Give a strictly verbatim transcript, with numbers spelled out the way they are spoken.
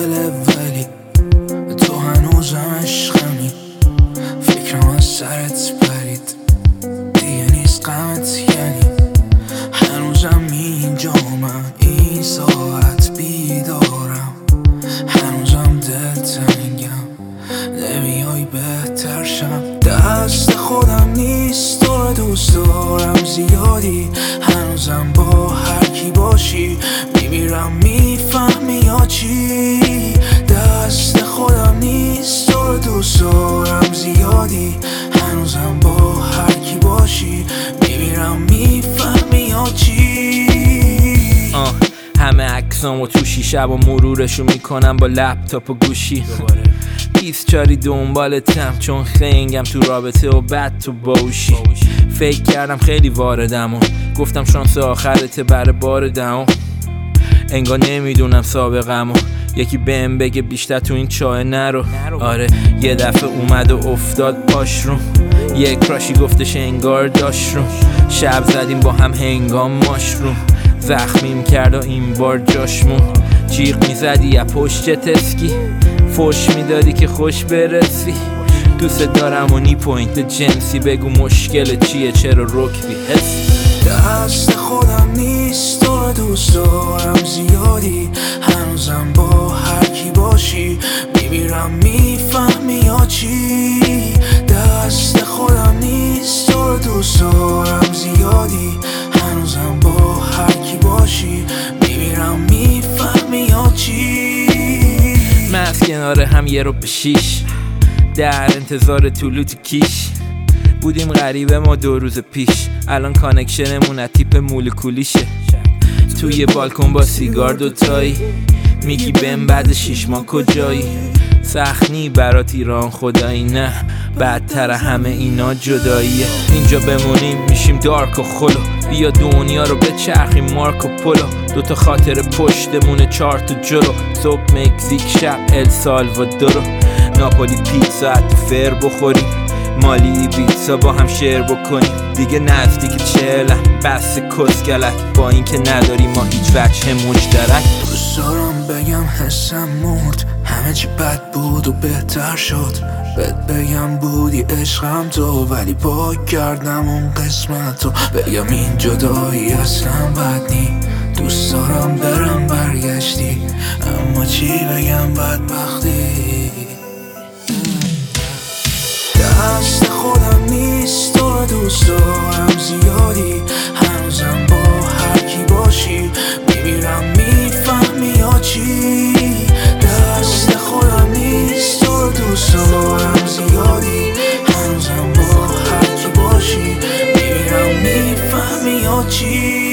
دل ولی تو هنوزم عشقمی، فکرم از سرت پرید دیگه نیست غمت، یعنی هنوزم اینجامم، این ساعت بیدارم، هنوزم دلتنگم، نمیای بهتر شم. دست خودم نیست تو رو دوست دارم زیادی، هنوزم با هر کی باشی میمیرم، میفهمی یا چی؟ دست خودم نیست تو رو دوست دارم زیادی، هنوزم با هر کی باشی میمیرم، میفهمی یا چی؟ آه همه عکسامو تو شیشه و مرورشو میکنم با لپتاپ و گوشی، بیست چاری دنبالتم چون خنگم تو رابطه و بد تو باوشی. فکر کردم خیلی واردم و گفتم شانس آخرته بر بار دهم، انگار نمیدونم سابقم و یکی بهم بگه بیشتر تو این چاه نرو. آره یه دفعه اومد و افتاد پاش رو، یه کراشی گفتش انگار داشت رو، شب زدیم با هم هنگام ماشروم، زخمیم کرد و این بار جاشمون، جیغ میزدی یا پشت تسکی، فوش میدادی که خوش برسی، دوست دارم و نی پوینت جنسی، بگو مشکل چیه چرا رکبی حسی؟ دست خودم نیست تو رو دوست دارم زیادی، هنوزم با هر کی باشی میمیرم، میفهمی یا چی؟ دست خودم نیست تو رو دوست دارم زیادی، هنوزم با هر کی باشی میمیرم، میفهمی یا چی؟ مست کنار هم یه رو به شیش، در انتظار طلوع تو کیش بودیم غریبه ما دو روز پیش، الان کانکشنمون از تیپ مولکولیشه، توی بالکن با سیگار دوتایی میگی بهم بعد شیش ماه کجایی؟ سخنی برات ایران خدایی نه، بدتر همه اینا جداییه، اینجا بمونیم میشیم دارک و خلو، بیا دنیا رو بچرخیم مارکو پولو، دوتا خاطر پشتمونه چار تا جلو، صبح مکزیک شب ال سالوادورو، ناپولی پیتزا تو فر بخوریم، مالی بیتزا با هم شیر بکنیم، دیگه نزدیک چهلم بس کسگلک، با این که نداری ما هیچ وجه مشترک. دوست دارم بگم حسم مرد، همه چی بد بود و بهتر شد، بهت بگم بودی عشقم تو، ولی پاک کردم اون قسمت رو، بگم این جدایی اصلا بد نی، دوست دارم برم برگشتی، اما چی بگم بدبختی؟ دست خودم نیست تو رو دوست دارم زیادی، هنوزم با هر کی باشی میمیرم، میفهمی یا چی؟ دست خودم نیست تو رو دوست دارم زیادی، هنوزم با هر کی باشی میمیرم، میفهمی یا چی؟